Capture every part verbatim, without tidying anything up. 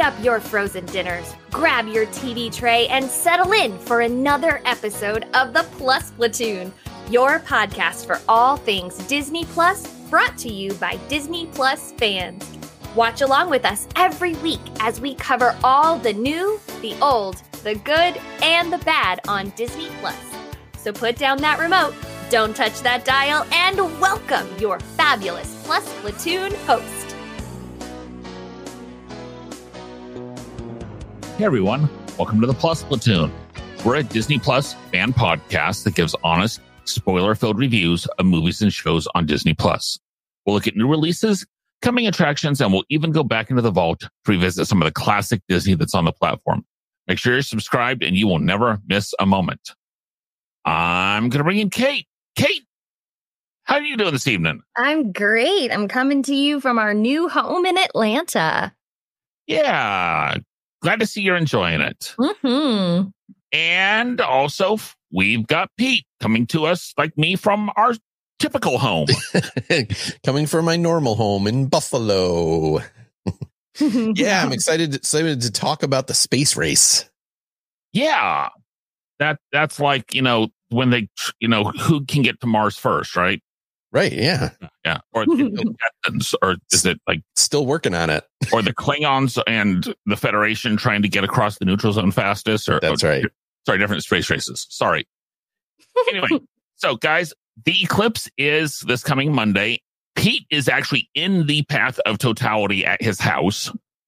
up your frozen dinners, grab your T V tray, and settle in for another episode of the Plus Platoon, your podcast for all things Disney Plus, brought to you by Disney Plus fans. Watch along with us every week as we cover all the new, the old, the good, and the bad on Disney Plus. So put down that remote, don't touch that dial, and welcome your fabulous Plus Platoon host. Hey everyone, welcome to the Plus Platoon. We're a Disney Plus fan podcast that gives honest, spoiler-filled reviews of movies and shows on Disney Plus. We'll look at new releases, coming attractions, and we'll even go back into the vault to revisit some of the classic Disney that's on the platform. Make sure you're subscribed and you will never miss a moment. I'm going to bring in Kate. Kate, how are you doing this evening? I'm great. I'm coming to you from our new home in Atlanta. Yeah, glad to see you're enjoying it. Mm-hmm. And also, we've got Pete coming to us, like me, from our typical home. Coming from my normal home in Buffalo. Yeah, I'm excited, excited to talk about the space race. Yeah. That That's like, you know, when they, you know, who can get to Mars first, right? Right, yeah. Yeah. Or, or is it like... Still working on it. Or the Klingons and the Federation trying to get across the neutral zone fastest? Or, That's or, right. Sorry, different space races. Sorry. Anyway, so guys, the eclipse is this coming Monday. Pete is actually in the path of totality at his house.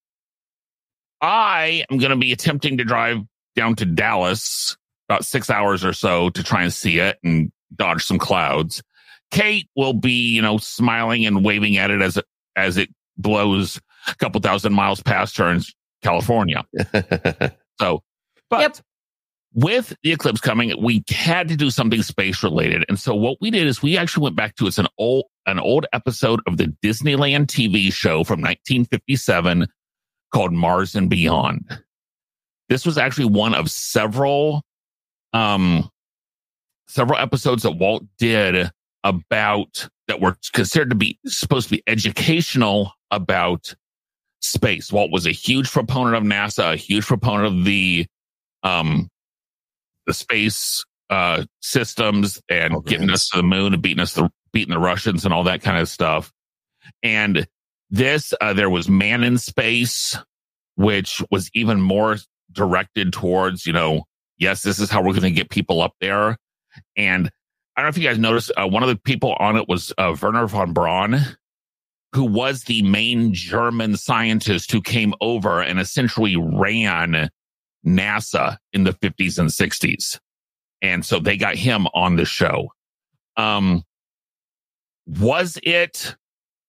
I am going to be attempting to drive down to Dallas about six hours or so to try and see it and dodge some clouds. Kate will be, you know, smiling and waving at it as it, as it blows a couple thousand miles past her in California. So, but yep. With the eclipse coming, we had to do something space related. And so what we did is we actually went back to it's an old, an old episode of the Disneyland T V show from nineteen fifty-seven called Mars and Beyond. This was actually one of several, um, several episodes that Walt did about that were considered to be supposed to be educational about space. Walt was a huge proponent of NASA, a huge proponent of the, um, the space uh, systems and oh, getting us to the moon and beating us, the, beating the Russians and all that kind of stuff. And this, uh, there was Man in Space, which was even more directed towards, you know, yes, this is how we're going to get people up there. And I don't know if you guys noticed, uh, one of the people on it was uh, Wernher von Braun, who was the main German scientist who came over and essentially ran NASA in the fifties and sixties. And so they got him on the show. Um, was it,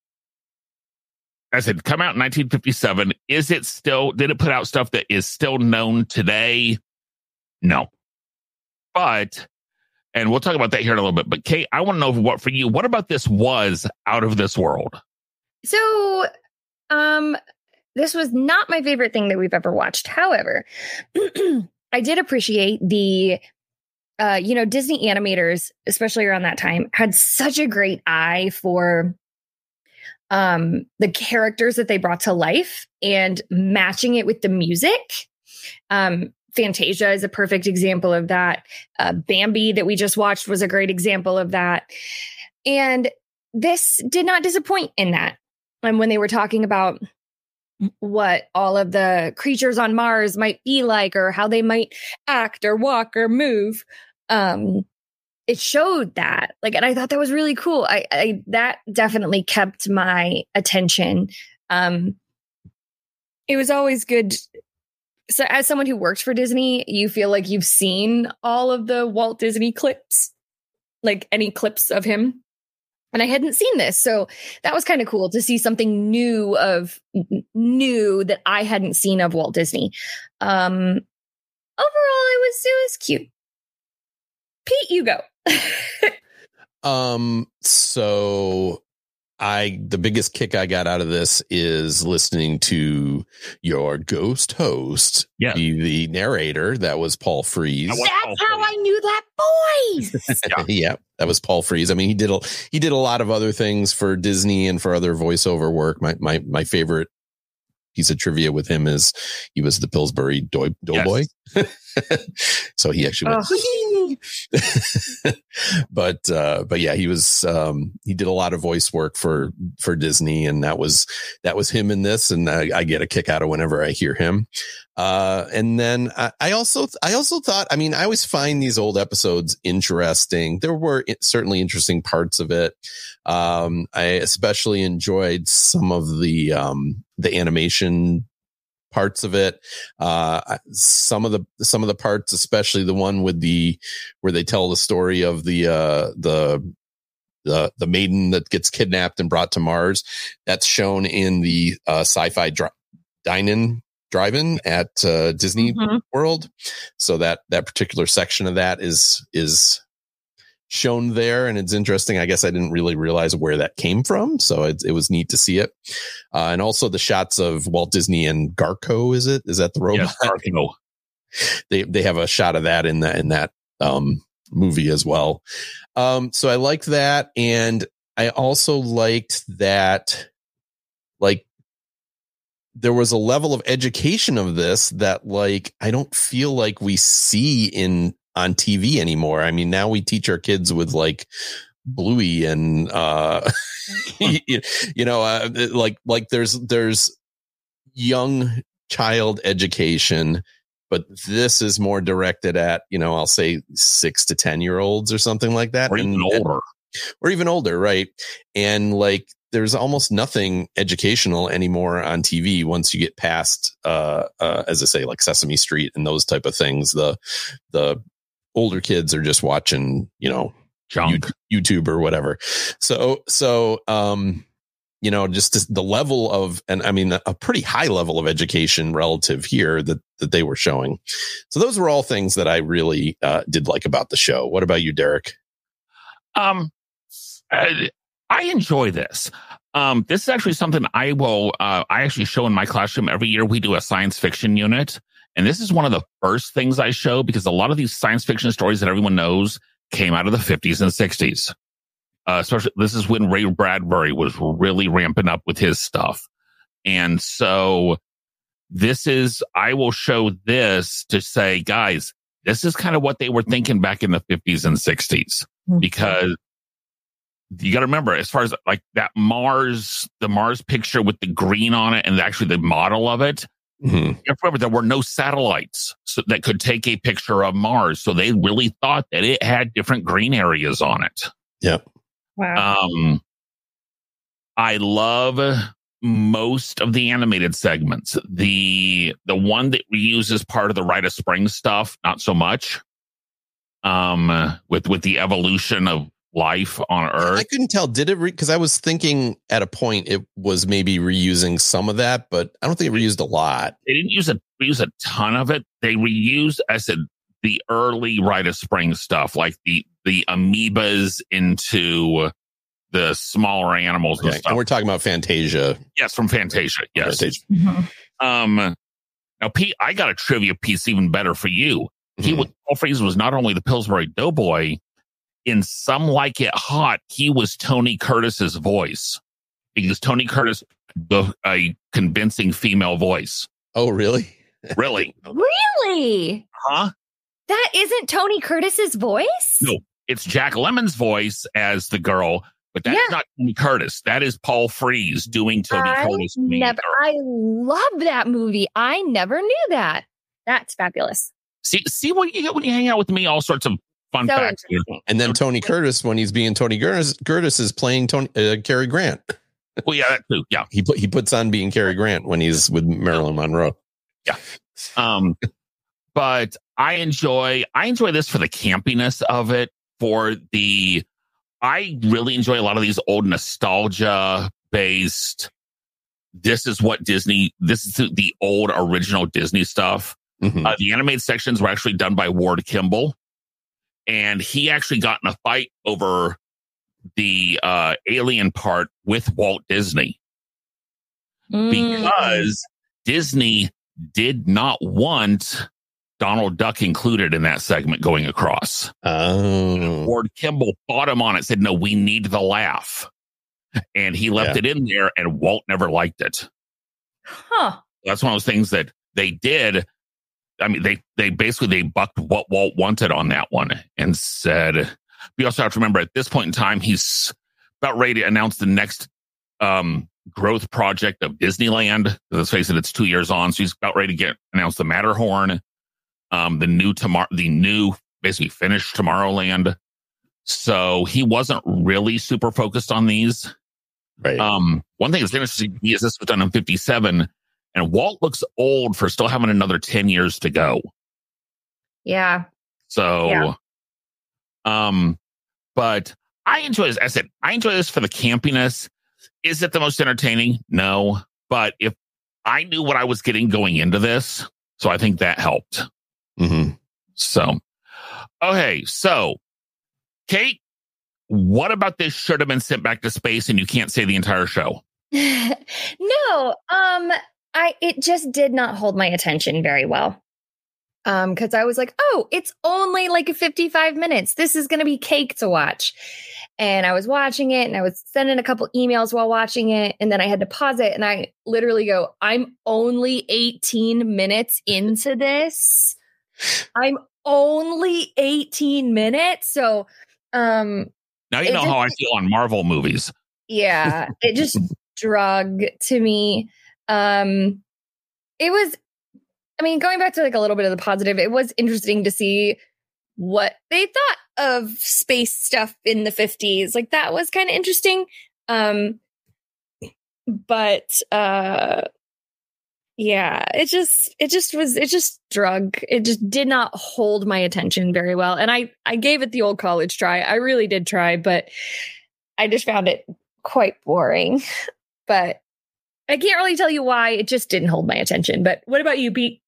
I said, come out in nineteen fifty-seven. Is it still, did it put out stuff that is still known today? No. But, and we'll talk about that here in a little bit. But Kate, I want to know what for you, what about this was out of this world? So, um, this was not my favorite thing that we've ever watched. However, I did appreciate the, uh, you know, Disney animators, especially around that time, had such a great eye for um, the characters that they brought to life and matching it with the music. Um, Fantasia is a perfect example of that. Uh, Bambi that we just watched was a great example of that. And this did not disappoint in that. And when they were talking about what all of the creatures on Mars might be like, or how they might act or walk or move, um, it showed that. Like, and I thought that was really cool. I, I that definitely kept my attention. Um, it was always good. So, as someone who worked for Disney, you feel like you've seen all of the Walt Disney clips, like any clips of him. And I hadn't seen this. So that was kind of cool to see something new of new that I hadn't seen of Walt Disney. Um, overall, it was, it was cute. Pete, you go. um, so I, the biggest kick I got out of this is listening to your ghost host, yeah. the, the narrator. That was Paul Frees. That's Paul how Frees. I knew that voice. yeah. yeah, that was Paul Frees. I mean, he did a, he did a lot of other things for Disney and for other voiceover work. My my my favorite piece of trivia with him is he was the Pillsbury Dou- Doughboy. Yes. So he actually went, oh. but, uh, but yeah, he was, um, he did a lot of voice work for, for Disney, and that was, that was him in this. And I, I get a kick out of whenever I hear him. Uh, and then I, I also, I also thought, I mean, I always find these old episodes interesting. There were certainly interesting parts of it. Um, I especially enjoyed some of the, um, the animation parts of it. Uh, some of the, some of the parts, especially the one with the, where they tell the story of the, uh, the, the, the maiden that gets kidnapped and brought to Mars. That's shown in the, uh, sci-fi dri- dine-in drive-in at, uh, Disney mm-hmm. World. So that, that particular section of that is, is, shown there, and it's interesting. I guess I didn't really realize where that came from, so it, it was neat to see it. Uh, and also the shots of Walt Disney and Garco. Is it? Is that the robot? Yes, Garco. They they have a shot of that in that in that um, movie as well. Um, so I liked that, and I also liked that, like, there was a level of education of this that, like, I don't feel like we see in on T V anymore. I mean, now we teach our kids with like Bluey and, uh, you, you know, uh, like, like there's, there's young child education, but this is more directed at, you know, I'll say six to ten year olds or something like that. Or even and, older. Or even older. Right. And like, there's almost nothing educational anymore on T V once you get past, uh, uh, as I say, like Sesame Street and those type of things. The, the, older kids are just watching, you know, junk YouTube or whatever. So, so, um, you know, just the level of, and I mean, a pretty high level of education relative here that, that they were showing. So those were all things that I really uh, did like about the show. What about you, Derek? Um, I, I enjoy this. Um, this is actually something I will, uh, I actually show in my classroom every year. We do a science fiction unit. And this is one of the first things I show, because a lot of these science fiction stories that everyone knows came out of the fifties and sixties. Uh, especially, this is when Ray Bradbury was really ramping up with his stuff. And so this is, I will show this to say, guys, this is kind of what they were thinking back in the fifties and sixties. Mm-hmm. Because you got to remember, as far as like that Mars, the Mars picture with the green on it and actually the model of it, mm-hmm. You have to remember, there were no satellites so, that could take a picture of Mars. So they really thought that it had different green areas on it. Yep. Wow. Um, I love most of the animated segments. The the one that we use as part of the Rite of Spring stuff, not so much. Um, with with the evolution of life on Earth. I couldn't tell. Did it? Because re- I was thinking at a point it was maybe reusing some of that, but I don't think it reused a lot. They didn't use a reuse a ton of it. They reused, I said, the early Rite of Spring stuff, like the the amoebas into the smaller animals and okay. stuff. And we're talking about Fantasia. Yes, from Fantasia. Yes. Fantasia. Mm-hmm. Um. Now, Pete, I got a trivia piece even better for you. Mm-hmm. He was, Paul Frees was not only the Pillsbury Doughboy. In Some Like It Hot, he was Tony Curtis's voice, because Tony Curtis, the a convincing female voice. Oh, really? Really? Really? Huh? That isn't Tony Curtis's voice? No, it's Jack Lemmon's voice as the girl, but that's yeah. not Tony Curtis. That is Paul Frees doing Tony I Curtis. Never. I love that movie. I never knew that. That's fabulous. See, see what you get when you hang out with me. All sorts of fun so facts. And then Tony Curtis, when he's being Tony Curtis, Curtis is playing Tony uh, Cary Grant. Well, yeah, that too. Yeah, he put he puts on being Cary Grant when he's with Marilyn Monroe. Yeah. Um, but I enjoy I enjoy this for the campiness of it. For the, I really enjoy a lot of these old nostalgia based. This is what Disney. This is the old original Disney stuff. Mm-hmm. Uh, the animated sections were actually done by Ward Kimball. And he actually got in a fight over the uh, alien part with Walt Disney. Mm. Because Disney did not want Donald Duck included in that segment going across. Oh. Ward Kimball fought him on it, said, no, we need the laugh. And he left yeah. it in there, and Walt never liked it. Huh. That's one of those things that they did. I mean, they they basically they bucked what Walt wanted on that one and said. We also have to remember at this point in time, he's about ready to announce the next um, growth project of Disneyland. Let's face it, it's two years on, so he's about ready to get announce the Matterhorn, um, the new tomorrow, the new basically finished Tomorrowland. So he wasn't really super focused on these. Right. Um, one thing that's interesting is this was done in fifty-seven, and Walt looks old for still having another ten years to go. Yeah. So. Yeah. Um, but I enjoy this. I said, I enjoy this for the campiness. Is it the most entertaining? No. But if I knew what I was getting going into this, so I think that helped. Mm-hmm. So, okay. So, Kate, what about this should have been sent back to space and you can't say the entire show? No. Um, I, it just did not hold my attention very well. Um, because I was like, oh, it's only like fifty-five minutes. This is going to be cake to watch. And I was watching it and I was sending a couple emails while watching it. And then I had to pause it and I literally go, I'm only eighteen minutes into this. I'm only eighteen minutes. So, um, now you know just, how I feel on Marvel movies. Yeah, it just drug to me. Um, it was, I mean, going back to like a little bit of the positive, it was interesting to see what they thought of space stuff in the fifties. Like that was kind of interesting. Um, but uh, yeah, it just, it just was, it just drug. It just did not hold my attention very well. And I, I gave it the old college try. I really did try, but I just found it quite boring. But I can't really tell you why. It just didn't hold my attention. But what about you, Pete?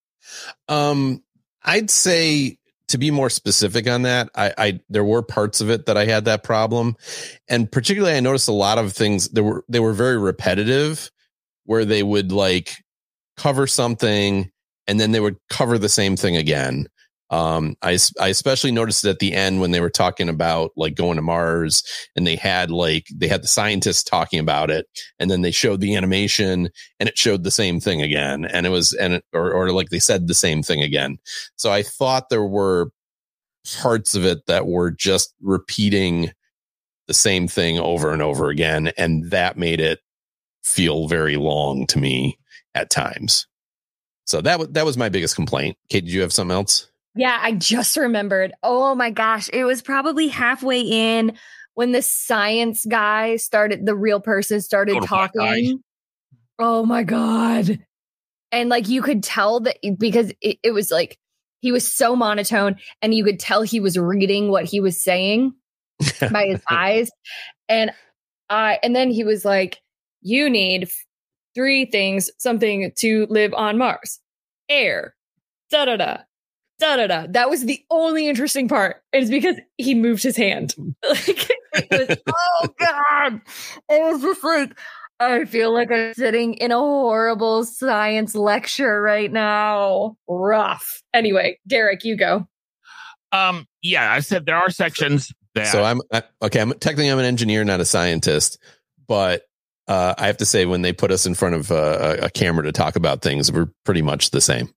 Um, I'd say to be more specific on that, I, I there were parts of it that I had that problem, and particularly I noticed a lot of things that were they were very repetitive, where they would like cover something and then they would cover the same thing again. Um, I, I especially noticed it at the end when they were talking about like going to Mars and they had like, they had the scientists talking about it and then they showed the animation and it showed the same thing again. And it was, and it, or, or like they said the same thing again. So I thought there were parts of it that were just repeating the same thing over and over again. And that made it feel very long to me at times. So that was, that was my biggest complaint. Kate, did you have something else? Yeah, I just remembered. Oh my gosh. It was probably halfway in when the science guy started, the real person started talking. Oh my God. And like you could tell that because it, it was like he was so monotone and you could tell he was reading what he was saying by his eyes. And I, and then he was like, you need three things, something to live on Mars. Air, da da da. Da da da. That was the only interesting part. It's because he moved his hand. Like it was, oh God. It was just like, I feel like I'm sitting in a horrible science lecture right now. Rough. Anyway, Derek, you go. Um, yeah, I said there are sections that. So I'm I, okay. I'm technically I'm an engineer, not a scientist, but uh, I have to say when they put us in front of uh, a, a camera to talk about things, we're pretty much the same.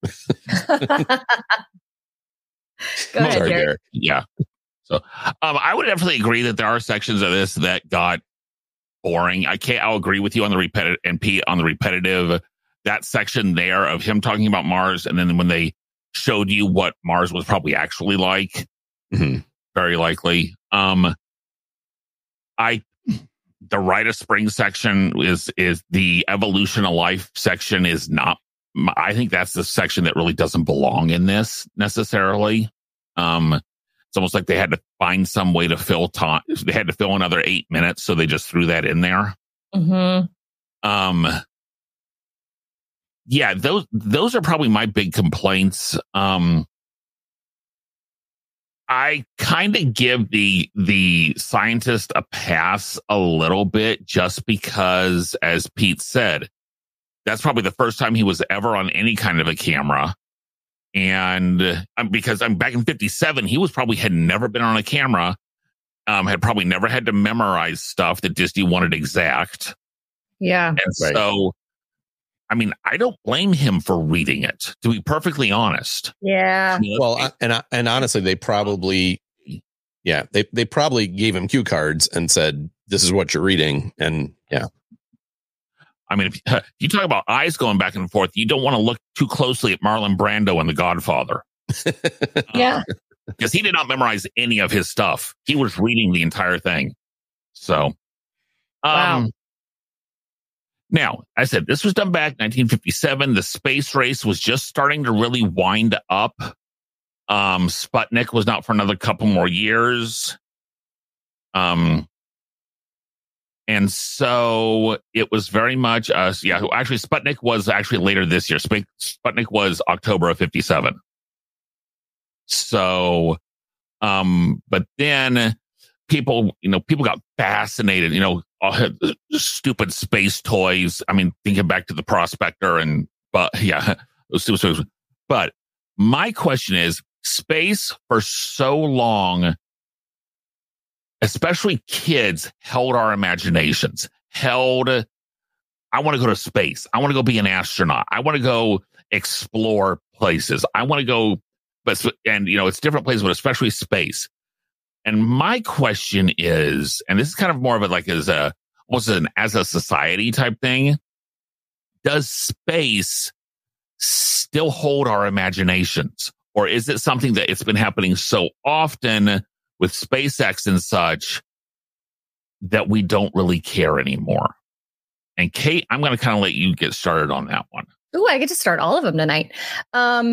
Go ahead, Sorry, Derek. Derek. Yeah. So um, I would definitely agree that there are sections of this that got boring. I can't, I'll agree with you on the repetitive and Pete on the repetitive, that section there of him talking about Mars. And then when they showed you what Mars was probably actually like, Mm-hmm. very likely. Um, I, the Rite of Spring section is, is the evolution of life section is not, I think that's the section that really doesn't belong in this necessarily. Um, it's almost like they had to find some way to fill time. They had to fill another eight minutes. So they just threw that in there. Mm-hmm. Um, yeah, those, those are probably my big complaints. Um, I kind of give the, the scientist a pass a little bit just because, as Pete said, that's probably the first time he was ever on any kind of a camera. And uh, because I'm back in fifty-seven, he was probably had never been on a camera, um, had probably never had to memorize stuff that Disney wanted exact. Yeah. And Right. so I mean, I don't blame him for reading it, to be perfectly honest. Yeah. I mean, Well, I, and and honestly, they probably, yeah, they they probably gave him cue cards and said, "This is what you're reading," and yeah. I mean, if, if you talk about eyes going back and forth, you don't want to look too closely at Marlon Brando and The Godfather. Yeah. Because he did not memorize any of his stuff. He was reading the entire thing. So, um, Wow. now, I said this was done back in nineteen fifty-seven. The space race was just starting to really wind up. Um, Sputnik was not for another couple more years. Um, and so it was very much us. Yeah, actually, Sputnik was actually later this year. Sp- Sputnik was October of fifty-seven. So, um, but then people, you know, people got fascinated, you know, all stupid space toys. I mean, thinking back to the Prospector and, but yeah, but my question is, space for so long, especially kids, held our imaginations, held, I want to go to space. I want to go be an astronaut. I want to go explore places. I want to go, but, and you know, it's different places, but especially space. And my question is, and this is kind of more of a, like as a, almost an, as a society type thing. Does space still hold our imaginations? Or is it something that it's been happening so often with SpaceX and such that we don't really care anymore? And Kate, I'm going to kind of let you get started on that one. Ooh, I get to start all of them tonight. Um,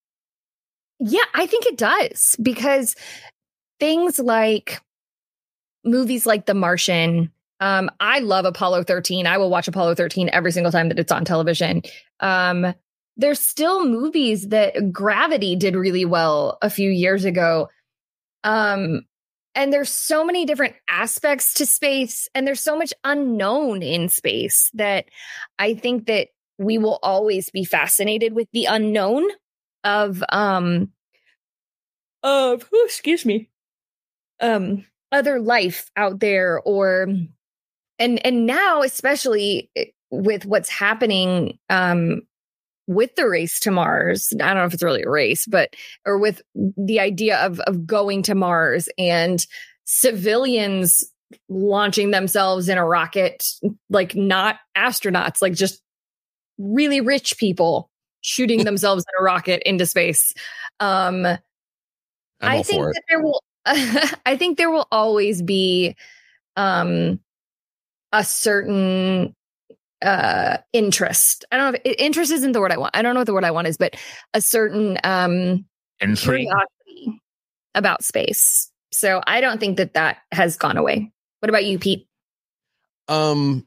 yeah, I think it does, because things like movies like The Martian, um, I love Apollo thirteen. I will watch Apollo thirteen every single time that it's on television. Um, there's still movies that Gravity did really well a few years ago. Um, and there's so many different aspects to space, and there's so much unknown in space that I think that we will always be fascinated with the unknown of, um, of, oh, excuse me, um, other life out there, or, and, and now, especially with what's happening, um, with the race to Mars. I don't know if it's really a race, but, or with the idea of, of going to Mars and civilians launching themselves in a rocket, like not astronauts, like just really rich people shooting themselves in a rocket into space. Um, I think that there will, I think there will always be, um, a certain, uh, interest. I don't know if interest isn't the word I want. I don't know what the word I want is, but a certain, um, Intrigue. curiosity about space. So I don't think that that has gone away. What about you, Pete? Um,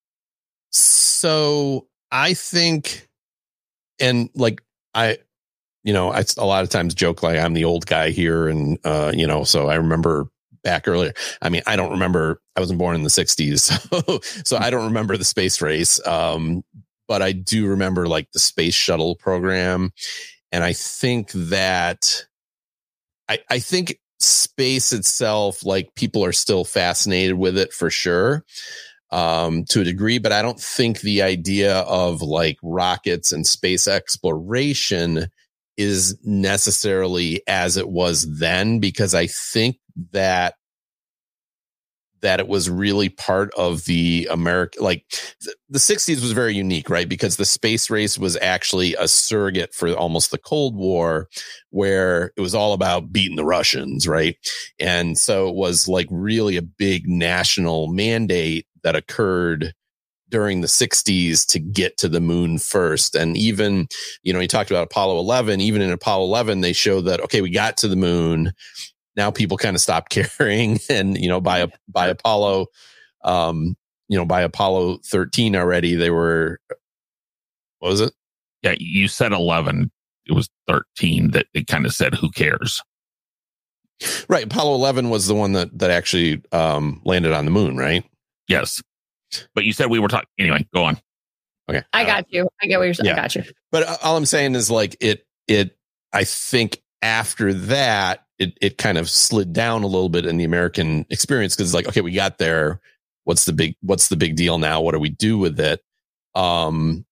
so I think, and like, I, you know, I a lot of times joke like I'm the old guy here. And, uh, you know, so I remember back earlier. I mean, I don't remember, I wasn't born in the sixties. So, so I don't remember the space race. Um, but I do remember like the space shuttle program. And I think that, I, I think space itself, like people are still fascinated with it for sure. Um, to a degree, but I don't think the idea of like rockets and space exploration is necessarily as it was then, because I think that that it was really part of the American, like th- the sixties was very unique, right? Because the space race was actually a surrogate for almost the Cold War, where it was all about beating the Russians, right? And so it was like really a big national mandate that occurred during the sixties to get to the moon first. And even, you know, you talked about Apollo eleven, even in Apollo eleven, they showed that, okay, we got to the moon. Now people kind of stopped caring. And, you know, by, by Apollo, um, you know, by Apollo thirteen already, they were, what was it? Yeah. You said eleven. It was thirteen that it kind of said, who cares? Right. Apollo eleven was the one that, that actually, um, landed on the moon, right? Yes. But you said we were talking. Anyway, go on. Okay. I got uh, you. I get what you're saying. Yeah. I got you. But all I'm saying is like it, it, I think after that, it, it kind of slid down a little bit in the American experience. Cause it's like, okay, we got there. What's the big, what's the big deal now? What do we do with it? Um,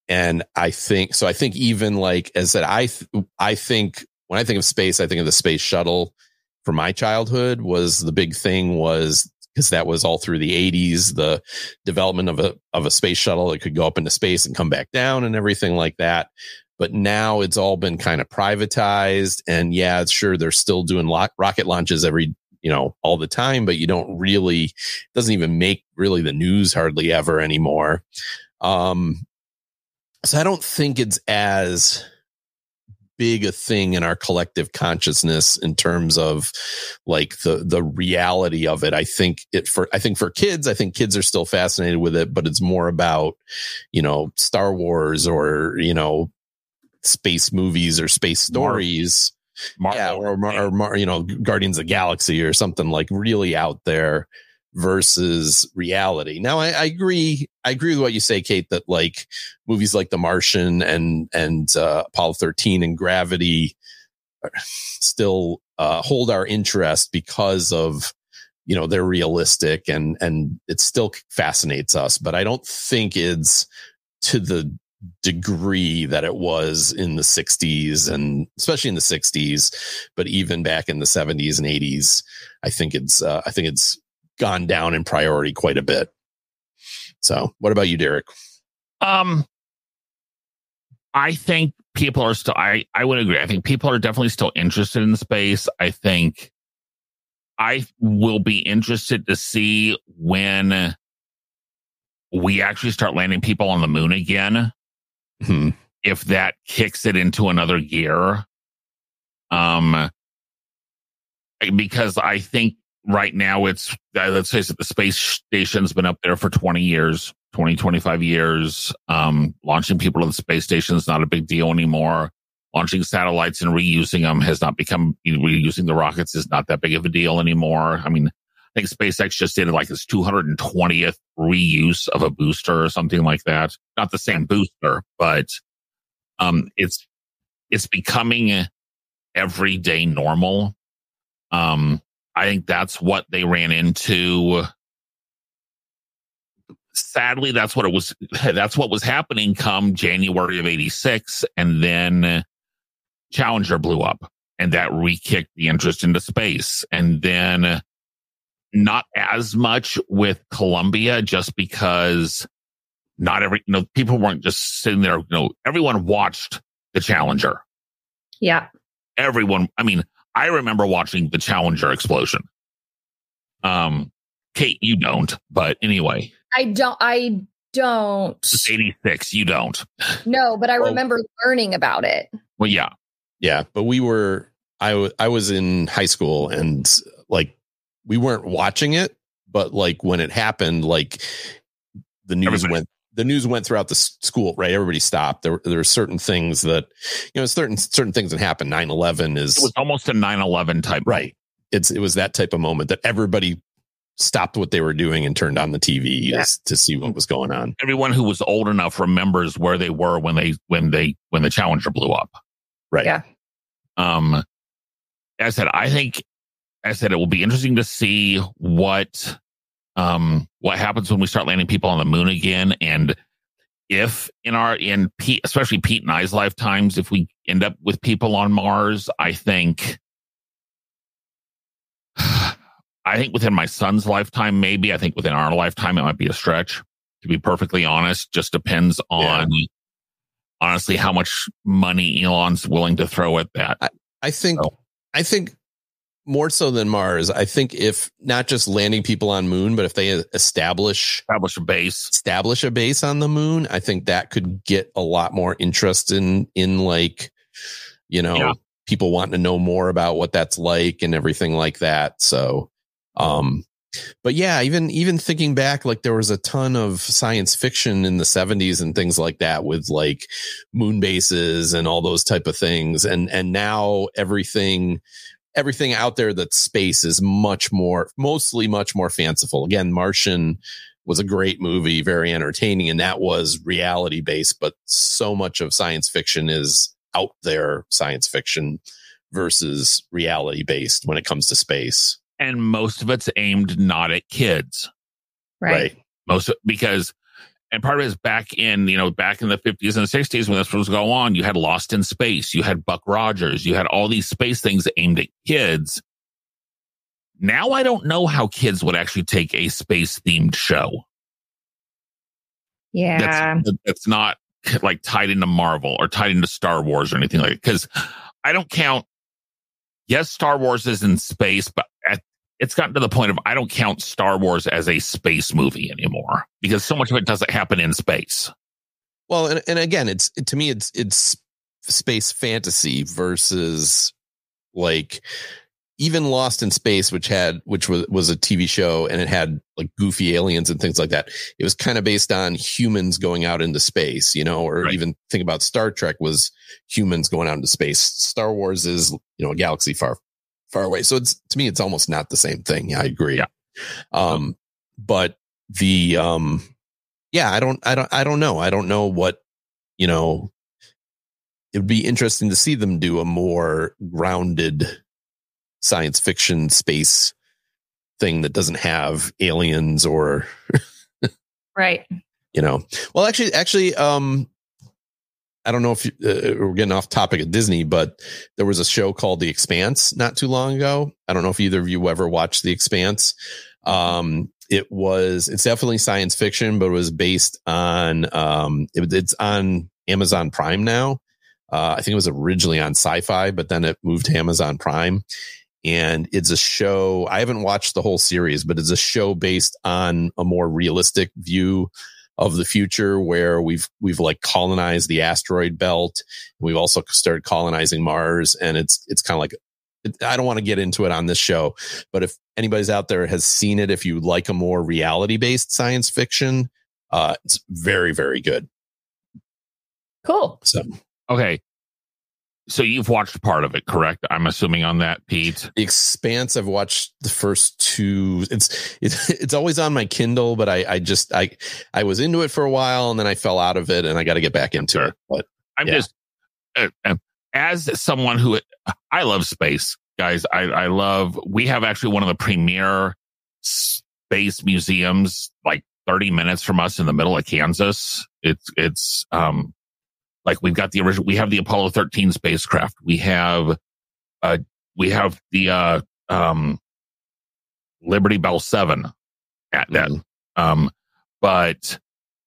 and I think so. I think even like as that, I th- I think when I think of space, I think of the space shuttle. For my childhood, was the big thing was because that was all through the eighties, the development of a of a space shuttle that could go up into space and come back down and everything like that. But now it's all been kind of privatized, and yeah, sure they're still doing lo- rocket launches every you know all the time, but you don't really it doesn't even make really the news hardly ever anymore. Um, so I don't think it's as big a thing in our collective consciousness in terms of like the the reality of it. I think it for I think for kids, I think kids are still fascinated with it, but it's more about, you know, Star Wars or, you know, space movies or space stories. Mar- yeah, or, or, or, you know, Guardians of the Galaxy or something like really out there versus reality. Now, I, I agree. I agree with what you say, Kate, that like movies like The Martian and and uh, Apollo thirteen and Gravity still uh, hold our interest because of, you know, they're realistic and and it still fascinates us. But I don't think it's to the degree that it was in the sixties and especially in the sixties, but even back in the seventies and eighties, I think it's uh, I think it's gone down in priority quite a bit. So what about you, Derek? Um, I think people are still, I, I would agree. I think people are definitely still interested in space. I think I will be interested to see when we actually start landing people on the moon again. Hmm. If that kicks it into another gear. Um, because I think right now it's, uh, let's face it, the space station's been up there for twenty years, twenty, twenty-five years. Um, launching people to the space station is not a big deal anymore. Launching satellites and reusing them has not become, reusing the rockets is not that big of a deal anymore. I mean, I think SpaceX just did like its two hundred twentieth reuse of a booster or something like that. Not the same booster, but um, it's it's becoming everyday normal. Um, I think that's what they ran into. Sadly, that's what it was. That's what was happening come January of eighty-six, and then Challenger blew up, and that re-kicked the interest into space, and then. Not as much with Columbia, just because not every, you know, people weren't just sitting there. You know, everyone watched the Challenger. Yeah. Everyone. I mean, I remember watching the Challenger explosion. Um, Kate, you don't, but anyway. I don't, I don't. It's eighty-six. You don't. No, but I well, remember learning about it. Well, yeah. Yeah. But we were, I, w- I was in high school and like, we weren't watching it, but like when it happened, like the news Everybody. went, the news went throughout the school, right? Everybody stopped. There, there were certain things that, you know, certain, certain things that happened. nine eleven is it was almost a nine eleven type. Right. It's, it was that type of moment that everybody stopped what they were doing and turned on the T V yeah. to see what was going on. Everyone who was old enough remembers where they were when they, when they, when the Challenger blew up. Right. Yeah. Um, as I said, I think, I said it will be interesting to see what um what happens when we start landing people on the moon again, and if in our in Pete, especially Pete and I's lifetimes, if we end up with people on Mars, I think I think within my son's lifetime, maybe. I think within our lifetime, it might be a stretch. To be perfectly honest, just depends on yeah. honestly how much money Elon's willing to throw at that. I, I think. So. I think. More so than Mars, I think if not just landing people on moon, but if they establish establish a base, establish a base on the moon, I think that could get a lot more interest in in like, you know, yeah. people wanting to know more about what that's like and everything like that. So, um, but yeah, even even thinking back, like there was a ton of science fiction in the seventies and things like that with like moon bases and all those type of things, and and now everything. Everything out there that's space is much more, mostly much more fanciful. Again, Martian was a great movie, very entertaining, and that was reality based, but so much of science fiction is out there science fiction versus reality based when it comes to space. And most of it's aimed not at kids. Right. right. Most of, because And part of it is back in, you know, back in the fifties and sixties when this was going on, you had Lost in Space, you had Buck Rogers, you had all these space things aimed at kids. Now I don't know how kids would actually take a space themed show. Yeah. That's, that's not like tied into Marvel or tied into Star Wars or anything like that. Because I don't count, yes, Star Wars is in space, but at it's gotten to the point of I don't count Star Wars as a space movie anymore because so much of it doesn't happen in space. Well, and, and again, it's to me, it's it's space fantasy versus like even Lost in Space, which had which was was a T V show and it had like goofy aliens and things like that. It was kind of based on humans going out into space, you know, or right. even think about Star Trek was humans going out into space. Star Wars is, you know, a galaxy far far away. So it's, to me, it's almost not the same thing. Yeah, I agree. Yeah. Um, but the, um, yeah, I don't, I don't, I don't know. I don't know what, you know, it would be interesting to see them do a more grounded science fiction space thing that doesn't have aliens or, right. You know, well, actually, actually, um, I don't know if you, uh, we're getting off topic of Disney, but there was a show called The Expanse not too long ago. I don't know if either of you ever watched The Expanse. Um, it was, it's definitely science fiction, but it was based on, um, it, it's on Amazon Prime now. Uh, I think it was originally on Sci-Fi, but then it moved to Amazon Prime. And it's a show, I haven't watched the whole series, but it's a show based on a more realistic view of the future where we've, we've like colonized the asteroid belt. We've also started colonizing Mars. And it's, it's kind of like, it, I don't want to get into it on this show, but if anybody's out there has seen it, if you like a more reality based science fiction, uh, it's very, very good. Cool. So, okay. So you've watched part of it, correct? I'm assuming on that, Pete. The Expanse, I've watched the first two. It's it's it's always on my Kindle, but I I just I I was into it for a while and then I fell out of it, and I got to get back into it. But I'm yeah. just uh, uh, as someone who I love space, guys. I I love. We have actually one of the premier space museums, like thirty minutes from us in the middle of Kansas. It's it's um. Like we've got the original, we have the Apollo thirteen spacecraft. We have, uh, we have the, uh, um, Liberty Bell seven at that. Mm-hmm. Um, but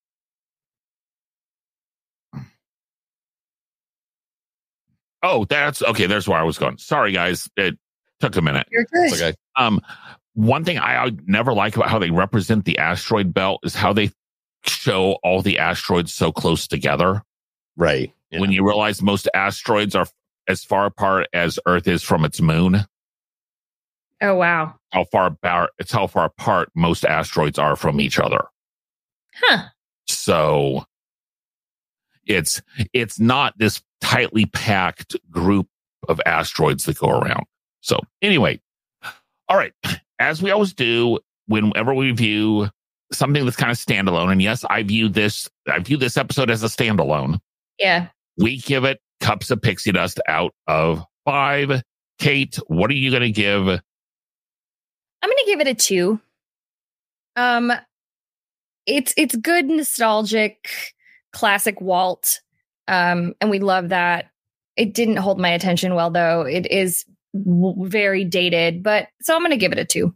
oh, that's okay. There's where I was going. Sorry, guys. It took a minute. You're good. Okay. Um, one thing I, I never like about how they represent the asteroid belt is how they show all the asteroids so close together. Right. Yeah. When you realize most asteroids are as far apart as Earth is from its moon. Oh, wow. How far apart, it's how far apart most asteroids are from each other. Huh. So it's, it's not this tightly packed group of asteroids that go around. So anyway, all right. As we always do, whenever we review something that's kind of standalone, and yes, I view this, I view this episode as a standalone. Yeah. We give it cups of pixie dust out of five. Kate, what are you going to give? I'm going to give it a two. Um, it's it's good, nostalgic, classic Walt. Um, and we love that. It didn't hold my attention well, though. It is w- very dated, but so I'm going to give it a two.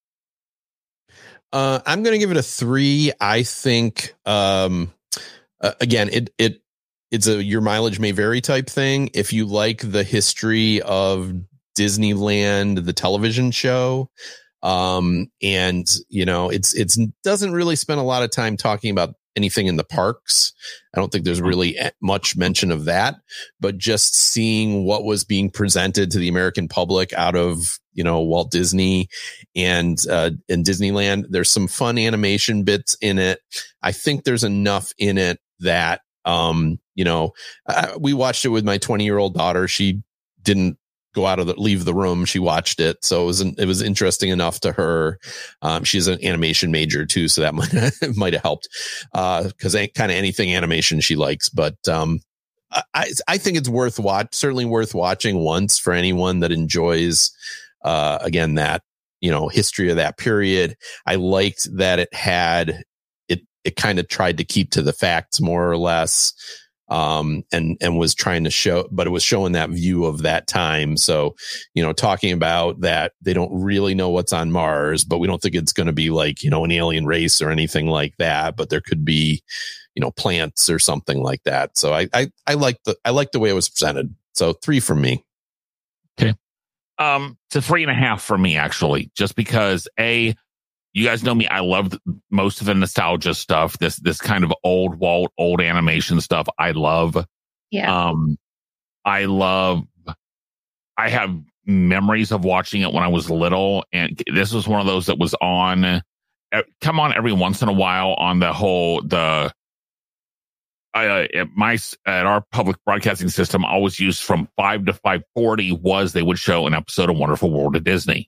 Uh, I'm going to give it a three. I think, um, uh, again, it it. It's a your mileage may vary type thing. If you like the history of Disneyland, the television show, um, and you know, it's it's doesn't really spend a lot of time talking about anything in the parks. I don't think there's really much mention of that, but just seeing what was being presented to the American public out of, you know, Walt Disney and uh, and Disneyland. There's some fun animation bits in it. I think there's enough in it that. Um, you know, uh, we watched it with my twenty year old daughter. She didn't go out of the, leave the room. She watched it. So it was, it was interesting enough to her. Um, she's an animation major too. So that might, might have helped, uh, cause kind of anything animation she likes, but, um, I, I think it's worth watch, certainly worth watching once for anyone that enjoys, uh, again, that, you know, history of that period. I liked that it had, it kind of tried to keep to the facts more or less. Um, and, and was trying to show, but it was showing that view of that time. So, you know, talking about that they don't really know what's on Mars, but we don't think it's going to be like, you know, an alien race or anything like that, but there could be, you know, plants or something like that. So I, I, I like the, I like the way it was presented. So three from me. Okay. Um, it's a three and a half for me, actually, just because a, you guys know me. I love most of the nostalgia stuff. This this kind of old Walt, old animation stuff. I love. Yeah. Um, I love. I have memories of watching it when I was little, and this was one of those that was on. Uh, come on, every once in a while on the whole the. Uh, at my at our public broadcasting system, always used from five to five forty was they would show an episode of Wonderful World of Disney.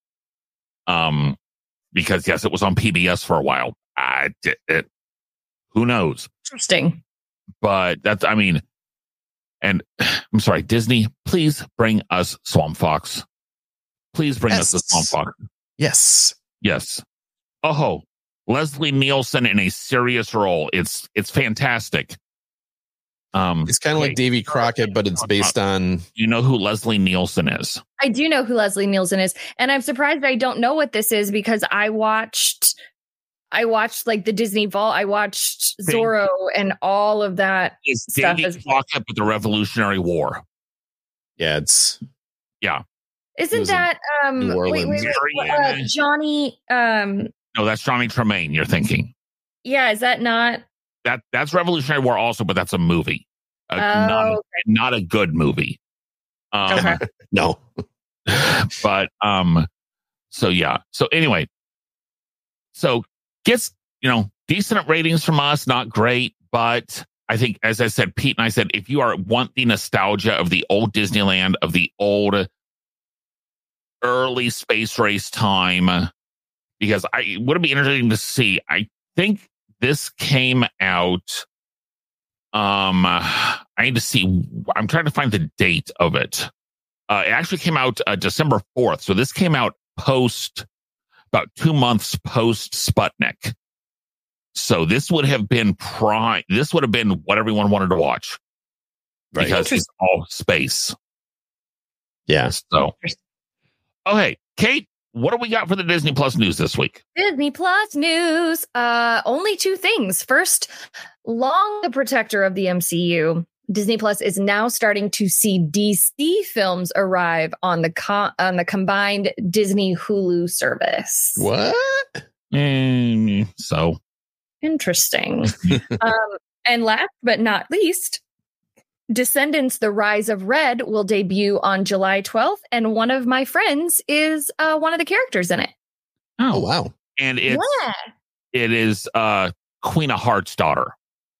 Um. Because, yes, it was on P B S for a while. I did it. Who knows? Interesting. But that's, I mean, and I'm sorry, Disney, please bring us Swamp Fox. Please bring yes. us the Swamp Fox. Yes. Yes. Oh, Leslie Nielsen in a serious role. It's it's fantastic. Um, it's kind of like Davy Crockett, but it's based on. You know who Leslie Nielsen is? I do know who Leslie Nielsen is, and I'm surprised I don't know what this is because I watched, I watched like the Disney Vault. I watched Zorro and all of that it's stuff. Davy Crockett with the Revolutionary War. Yeah, it's yeah. Isn't that um? Wait, wait, wait, uh, Johnny? Um, no, that's Johnny Tremaine. You're thinking? Yeah, is that not? That that's Revolutionary War also, but that's a movie, uh, oh, not, okay. not a good movie. Um, okay. No, but um, so yeah. So anyway, so gets you know decent ratings from us, not great, but I think as I said, Pete and I said, if you are want the nostalgia of the old Disneyland, of the old early space race time, because I would be interesting to see. I think. This came out. Um, I need to see. I'm trying to find the date of it. Uh, it actually came out uh, December fourth. So this came out post, about two months post Sputnik. So this would have been prime. This would have been what everyone wanted to watch, right? Because it's all space. Yeah. So, okay, Kate. What do we got for the Disney Plus news this week? Disney Plus news. Uh, only two things. First, long the protector of the M C U, Disney Plus is now starting to see D C films arrive on the co- on the combined Disney Hulu service. What? Mm, so interesting. um, and last but not least, Descendants: The Rise of Red will debut on July twelfth, and one of my friends is uh, one of the characters in it. Oh, wow. And it's, yeah. it is uh, Queen of Hearts' daughter.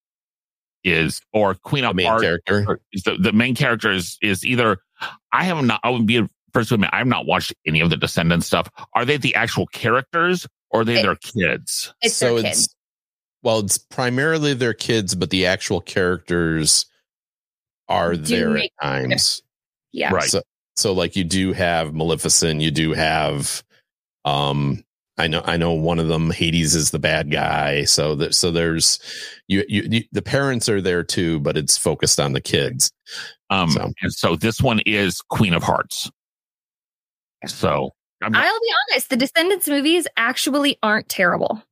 Is or Queen of the main Hearts character. Is the, the main character is is either I have not I would be first to admit I have not watched any of the Descendants stuff. Are they the actual characters or are they it, their kids? It's so their it's kids. Well, it's primarily their kids, but the actual characters are Do there make, at times. Yeah. Right. So, so like you do have Maleficent, you do have, um, I know, I know one of them, Hades is the bad guy. So that, so there's, you, you, you, the parents are there too, but it's focused on the kids. Um, so. And so this one is Queen of Hearts. So I'm I'll be honest, the Descendants movies actually aren't terrible.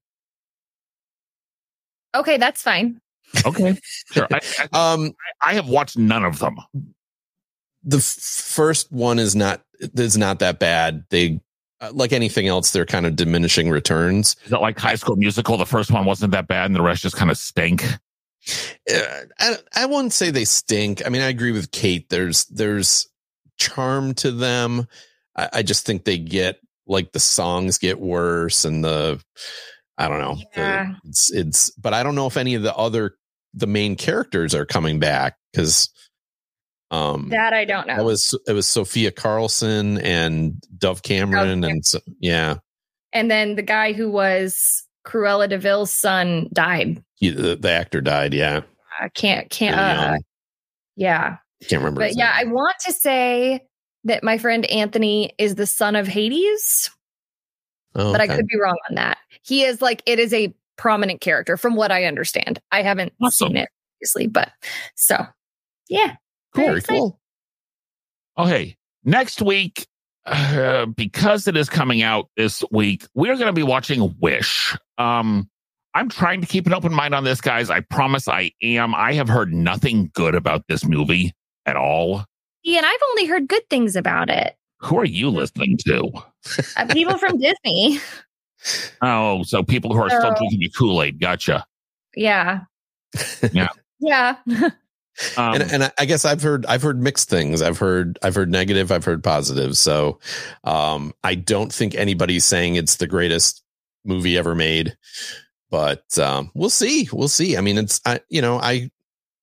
Okay, that's fine. Okay, sure. I, I, um, I have watched none of them. The f- first one is not is not that bad. They uh, like anything else, they're kind of diminishing returns. Is it like High School Musical? The first one wasn't that bad, and the rest just kind of stink. Uh, I I wouldn't say they stink. I mean, I agree with Kate. There's there's charm to them. I, I just think they get like the songs get worse, and the I don't know. Yeah. The, it's it's, but I don't know if any of the other the main characters are coming back because um that I don't know. It was it was Sophia Carlson and Dove Cameron, okay. and so, yeah. And then the guy who was Cruella de Vil's son died. He, the, the actor died. Yeah, I can't can't. Uh, yeah, can't remember. But yeah, name. I want to say that my friend Anthony is the son of Hades. Oh, but okay. I could be wrong on that. He is like, it is a prominent character, from what I understand. I haven't Awesome. seen it, obviously, but so yeah, Cool. Very Very excited. cool. Okay, next week, uh, because it is coming out this week, we're going to be watching Wish. Um, I'm trying to keep an open mind on this, guys. I promise I am. I have heard nothing good about this movie at all. Yeah, and I've only heard good things about it. Who are you listening to? Uh, people from Disney. Oh, so people who are still Oh. drinking the Kool-Aid. Gotcha. Yeah. Yeah. Yeah. Um, and and I- I guess I've heard I've heard mixed things. I've heard I've heard negative. I've heard positive. So um, I don't think anybody's saying it's the greatest movie ever made. But um, we'll see. We'll see. I mean, it's I, you know I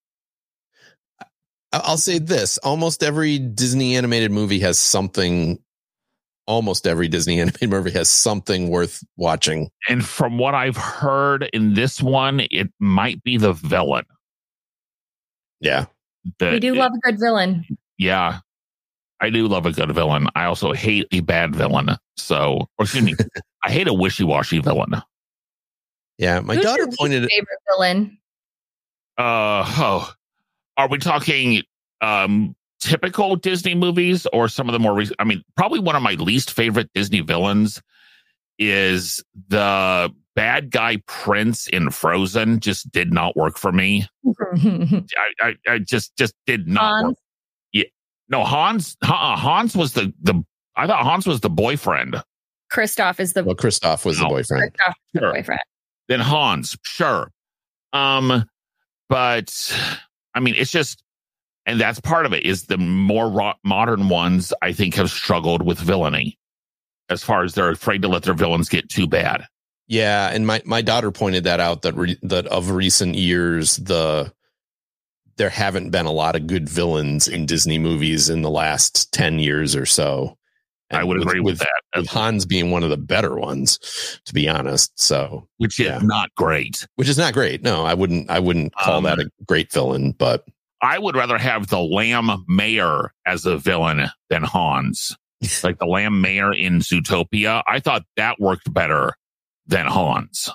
I'll say this: almost every Disney animated movie has something. Almost every Disney animated movie has something worth watching. and from what I've heard in this one, it might be the villain. Yeah. The- We do love a good villain. Yeah, I do love a good villain. I also hate a bad villain. So, or excuse me, I hate a wishy-washy villain. Yeah. My Who's daughter your least pointed it. favorite villain? Uh, oh, are we talking um typical Disney movies or some of the more recent? I mean, probably one of my least favorite Disney villains is the bad guy prince in Frozen. Just did not work for me. I, I, I just, just did not Hans? work. Yeah, no, Hans. Uh-uh, Hans was the the. I thought Hans was the boyfriend. Kristoff is the Well, Kristoff was the No. boyfriend. Kristoff is the Sure. boyfriend. Then Hans, sure. Um, but I mean, it's just, and that's part of it. Is the more ro- modern ones, I think, have struggled with villainy, as far as they're afraid to let their villains get too bad. Yeah, and my, my daughter pointed that out that re, that of recent years the there haven't been a lot of good villains in Disney movies in the last ten years or so. And I would agree with, that, With Hans being one of the better ones, to be honest. So, which is yeah. not great. which is not great. No, I wouldn't. I wouldn't call Um, that a great villain. But I would rather have the Lamb Mayor as a villain than Hans. Like the Lamb Mayor in Zootopia, I thought that worked better than Hans.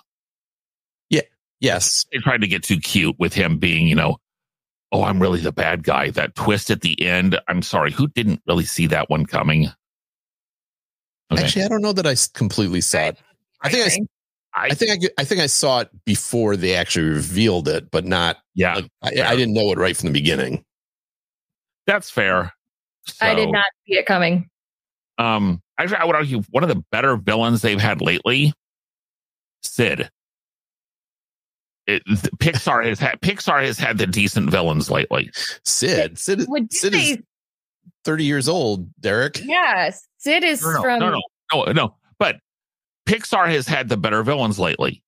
yes, They tried to get too cute with him being, you know, oh, I'm really the bad guy. That twist at the end. I'm sorry, who didn't really see that one coming? Okay. actually, I don't know that I s- completely saw it. I think I, I, I think I, I think I saw it before they actually revealed it, but not. yeah, Like, I, I didn't know it right from the beginning. that's fair. I did So, not see it coming. Um, actually, I would argue one of the better villains they've had lately, Sid. It, Pixar has had Pixar has had the decent villains lately. Sid, Sid, Would you Sid say, is thirty years old. Derek. yes, Sid is No, no, from no, no, no, no. But Pixar has had the better villains lately.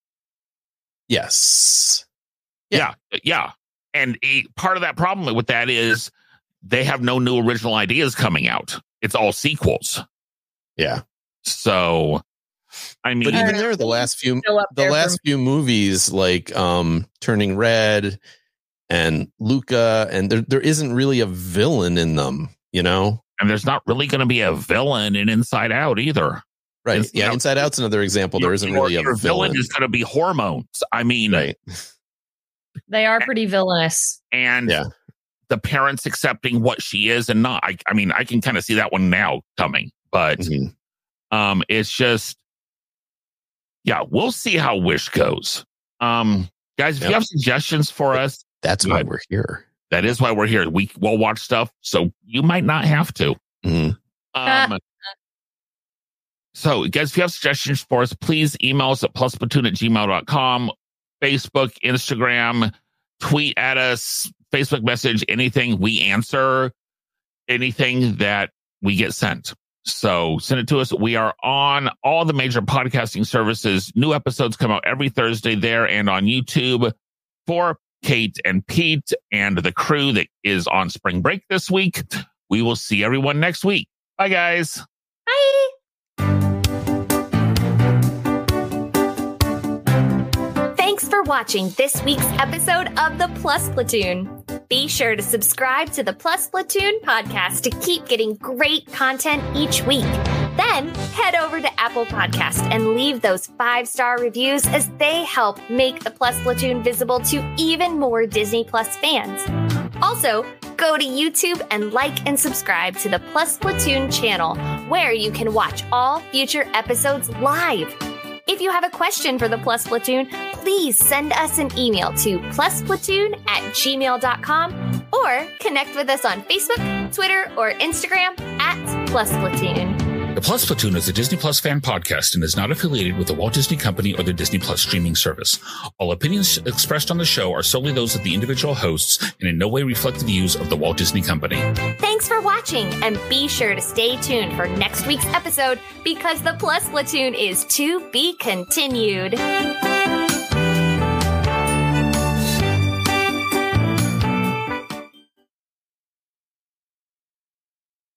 Yes. Yeah, yeah. And a, part of that problem with that is they have no new original ideas coming out. It's all sequels. Yeah. So, I mean, But I even don't there, know. the last few still up the there for last few movies like um Turning Red and Luca, and there there isn't really a villain in them, you know? and there's not really going to be a villain in Inside Out either. Right. Inside yeah, Out- Inside Out's another example. There isn't Your- really a your villain. villain is going to be hormones. I mean, Right. They are pretty villainous. and Yeah. the parents accepting what she is and not. I, I mean, I can kind of see that one now coming, but Mhm. um, it's just, yeah, we'll see how Wish goes. Um, guys, if Yep. you have suggestions for us, That's Go why ahead. we're here. that is why we're here. We will watch stuff, so you might not have to. Mhm. Um, so, guys, if you have suggestions for us, please email us at plusplatoon at gmail dot com, Facebook, Instagram, tweet at us, Facebook message, anything. We answer anything that we get sent. So send it to us. We are on all the major podcasting services. New episodes come out every Thursday there and on YouTube for Kate and Pete and the crew that is on spring break this week. We will see everyone next week. Bye, guys. Bye. Thanks for watching this week's episode of the Plus Platoon. Be sure to subscribe to the Plus Platoon podcast to keep getting great content each week. Then head over to Apple Podcast and leave those five-star reviews as they help make the Plus Platoon visible to even more Disney Plus fans. Also, go to YouTube and like and subscribe to the Plus Platoon channel, where you can watch all future episodes live. If you have a question for the Plus Platoon, please send us an email to plusplatoon at gmail dot com or connect with us on Facebook, Twitter, or Instagram at Plus Platoon. The Plus Platoon is a Disney Plus fan podcast and is not affiliated with the Walt Disney Company or the Disney Plus streaming service. All opinions expressed on the show are solely those of the individual hosts and in no way reflect the views of the Walt Disney Company. Thanks for watching, and be sure to stay tuned for next week's episode because the Plus Platoon is to be continued.